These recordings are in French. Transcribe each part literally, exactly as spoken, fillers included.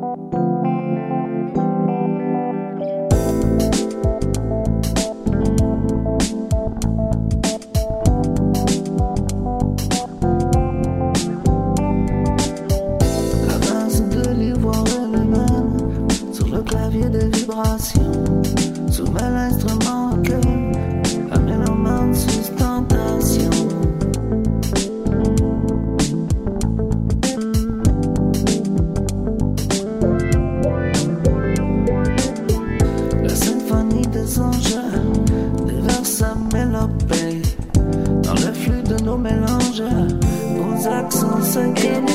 clavier de vibration, soumets l'instrument que un mélomane sous tentation. La symphonie des anges déverse sa mélopée dans le flux de nos mélanges aux accents synchroniques.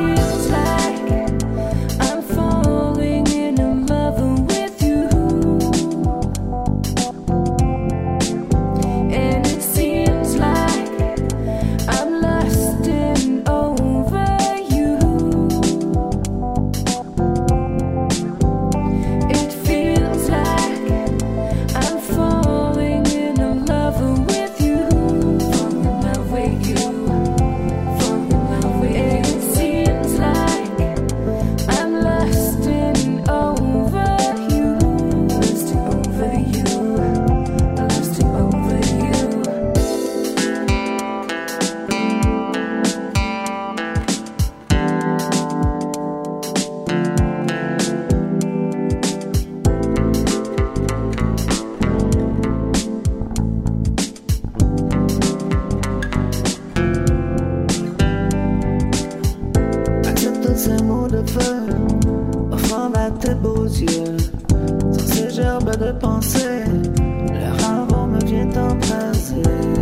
Ces mots de feu offrant à tes beaux yeux, sur ces gerbes de pensée, leur arôme me vient embraser.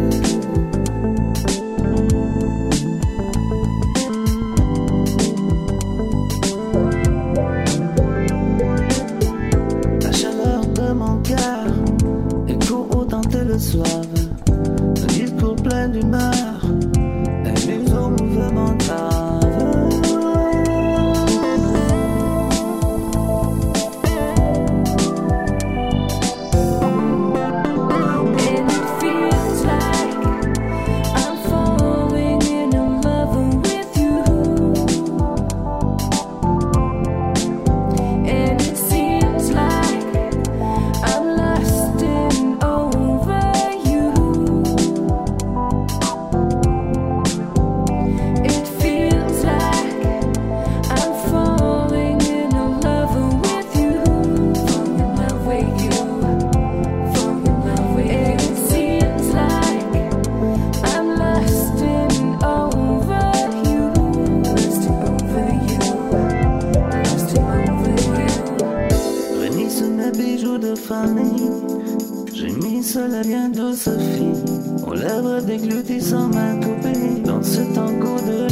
La chaleur de mon cœur écho autant que le soave, un discours plein d'humeur, un museau mouvement grave. Bijoux de famille, j'ai mis cela bien douce fille, aux lèvres déglutissant ma coupée, dans ce tango de